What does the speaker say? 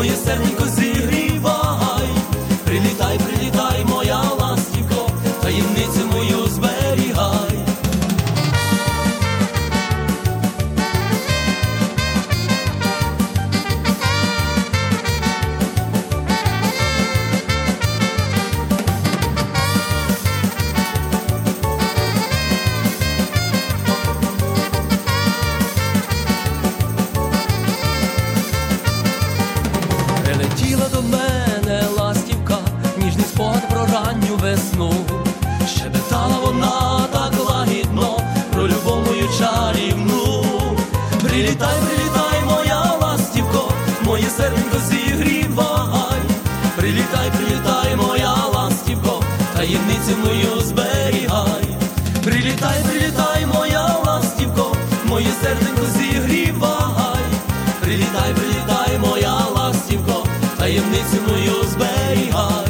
моє серденько зігрівай. Прилітай, прилітай, моя ластівко, таємницю мою зберігай. Прилетіла до мене ластівка, ніжний спогад про ранню весну. Щебетала вона так лагідно про любов мою чарівну. Прилітай, прилітай, моя ластівко, моє серденько зігрівай. Прилітай, прилітай, моя ластівко, таємницю мою зберігай. Прилітай, прилітай, моя ластівко, моє серденько зігрівай. Прилітай, прилітай, моя ластівко, таємницю мою зберігай.